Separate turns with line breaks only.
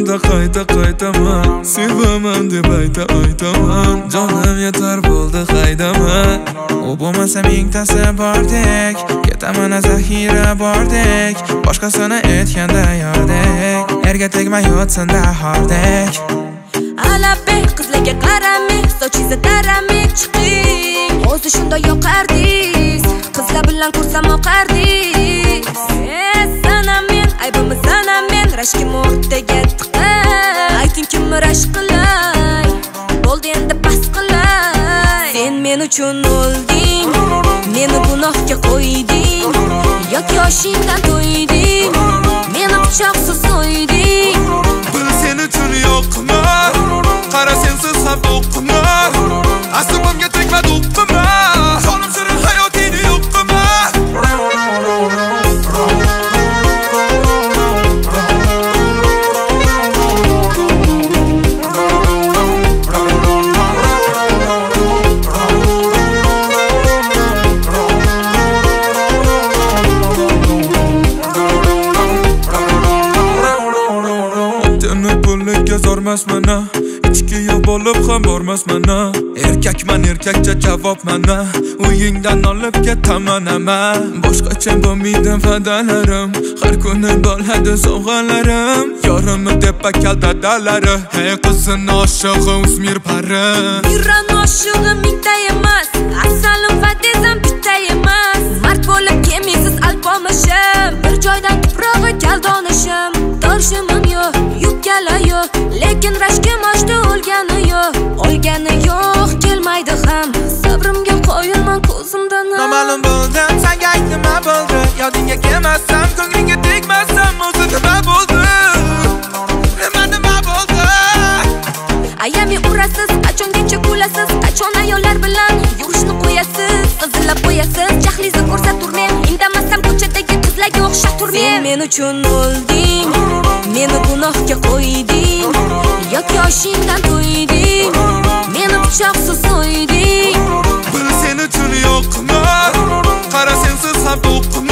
bo'ldi qaytaman sevaman deb aytaman jonim yetar bo'ldi haydaman u bo'lmasa mingtasi bordek ketaman zaxira bordek boshqasini aytganda yordek erga tegmay yotsinda hordek
alabey qizlarga qaramay sochingizni taramay chiqing o'zi shunday yoqardingiz qizlar bilan ko'rsam oqardingiz sanamen aybimni sanamen rashkim o'rtaga tiqay ayting kimni rashk qilay bo'ldi endi bas qilay sen men uchun o'lding meni gunohga qo'yding yoki yoshingdan to'yding meni pichoqsiz so'yding
bil sen uchun yo'qman qara sensiz ham o'qima aslimimga tegma do'qima jonim shirin hayotini yo'qima zormasmana ichki yo'q bo'lib ham bormasmana erkakman erkakcha javob mana uyingdan olib ketaman ama boshqacha bo'lmaydi va'dalarim har kuni bo'ladi sovg'alarim yorimni deb bakal dadalari hey qizim oshig'i o'smir pari
Miran oshig'i mingta emas asalim va dezam bitta emas mard bo'lib kemisiz alpomishim bir joydan tuprog'i galdonishim dorshimim yo'q yubkala yo'q lekin rashkim oshdi olgani yo'q kelmaydi ham sabrimga qoyilman ko'zimdan
noma'lum bo'ldim senga aytdim nima bo'ldi yodingga kelmasam ko'nglingga tegmasam o'zi nima bo'ldi
ayami urasiz qachongacha kulasiz qachon ayollar bilan yurishni qo'yasiz qizillab qo'yasiz jahlingizni ko'rsaturmen indamasam ko'chadagi qizlarga o'xshab turmen sen men uchun o'lding meni gunohga qo'yding yoki yoshingdan to'yding meni pichoqsiz so'yding
bil sen uchun yo'qman qara sensiz ham do'qima